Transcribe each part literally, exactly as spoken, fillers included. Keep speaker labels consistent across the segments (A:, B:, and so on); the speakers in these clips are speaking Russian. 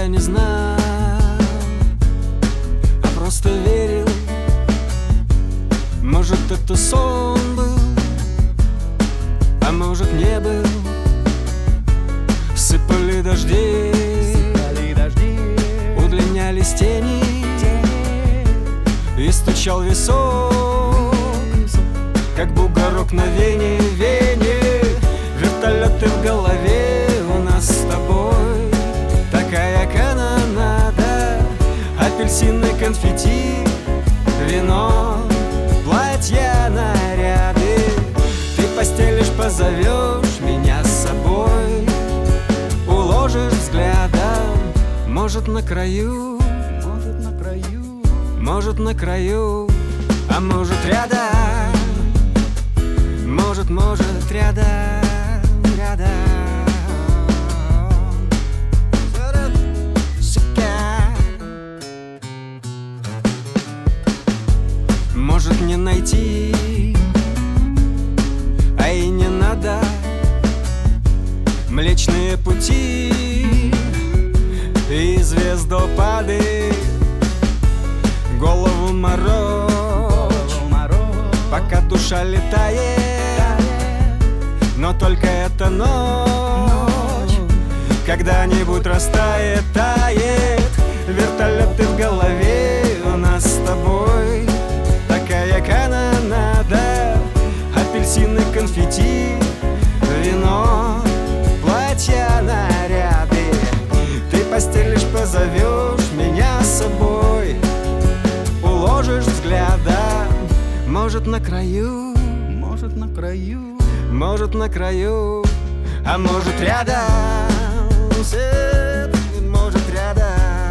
A: я не знал, а просто верил. Может, это сон был, а может, не был. Сыпали дожди,
B: Сыпали дожди,
A: удлинялись тени, и стучал висок, как бугорок на вене, вене. Вертолеты в голове у нас с тобой, такая канонада, апельсины, конфетти, вино, платья, наряды. Ты постелишь, позовешь меня с собой, уложишь взглядом, может, на краю,
B: может, на краю,
A: может, на краю, а может, рядом. Может, может, рядом, рядом. Может, не найти, а и не надо. Млечные пути и звездопады, голову морочь, пока душа летает. Но только эта ночь когда-нибудь растает, тает. Вертолеты в голове у нас с тобой, такая канонада, апельсины, конфетти, вино, платья, наряды. Ты постелишь, позовешь меня с собой, уложишь взглядом, может, на краю,
B: может, на краю,
A: может, на краю, а может, рядом, может, рядом.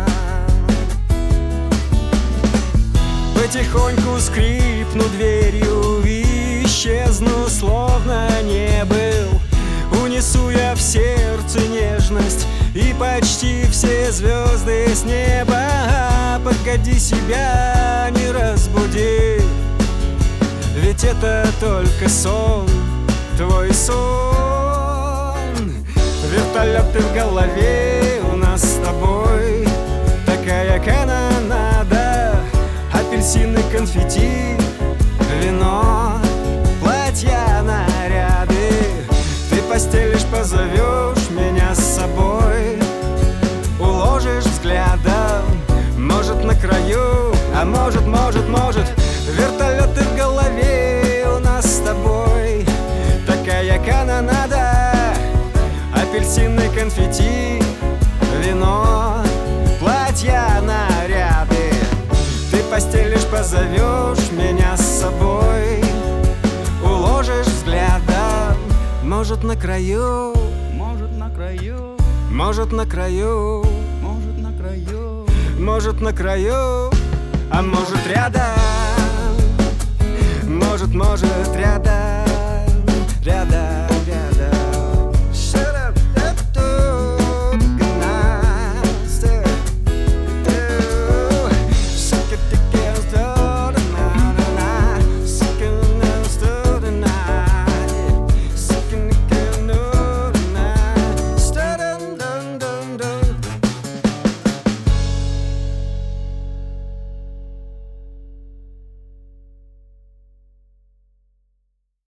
A: Потихоньку скрипну дверью и исчезну, словно не был. Унесу я в сердце нежность и почти все звезды с неба. Погоди, себя не разбуди, ведь это только сон, твой сон. Вертолеты в голове у нас с тобой, такая канонада, апельсины, конфетти, вино, платья, наряды. Ты постелишь, позовешь меня с собой, уложишь взглядом, может, на краю, а может, может, может. Вертолеты в голове у нас с тобой, такая канонада, апельсины, конфетти, вино, платья, наряды. Ты постелишь, позовешь меня с собой, уложишь взглядом, может, на краю,
B: может, на краю,
A: может, на краю,
B: может, на краю,
A: может, на краю, а может, рядом, может, может, рядом.